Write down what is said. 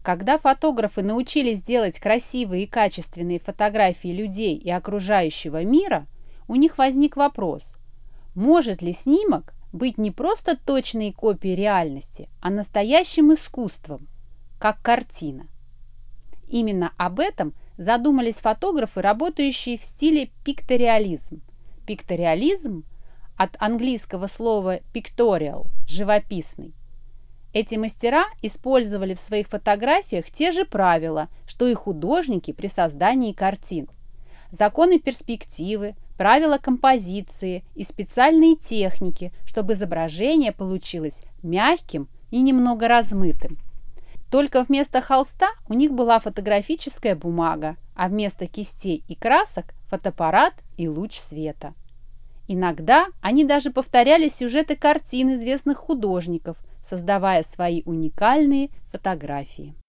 Когда фотографы научились делать красивые и качественные фотографии людей и окружающего мира, у них возник вопрос: может ли снимок быть не просто точной копией реальности, а настоящим искусством, как картина? Именно об этом задумались фотографы, работающие в стиле пикториализм. Пикториализм от английского слова pictorial – живописный. Эти мастера использовали в своих фотографиях те же правила, что и художники при создании картин. Законы перспективы, правила композиции и специальные техники, чтобы изображение получилось мягким и немного размытым. Только вместо холста у них была фотографическая бумага, а вместо кистей и красок – фотоаппарат и луч света. Иногда они даже повторяли сюжеты картин известных художников, создавая свои уникальные фотографии.